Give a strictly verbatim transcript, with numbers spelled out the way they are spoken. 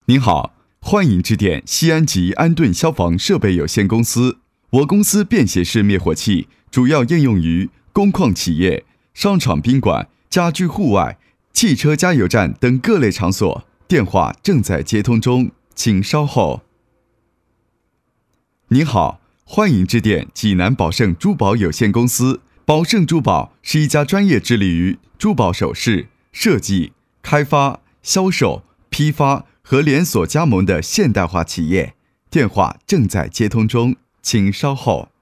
您好，欢迎致电西安吉安顿消防设备有限公司。我公司便携式灭火器主要应用于工矿企业、商场宾馆、家居户外、汽车加油站等各类场所。电话正在接通中，请稍后。您好，欢迎致电济南宝盛珠宝有限公司。宝盛珠宝是一家专业致力于珠宝首饰设计、开发、销售、批发和连锁加盟的现代化企业。电话正在接通中，请稍后。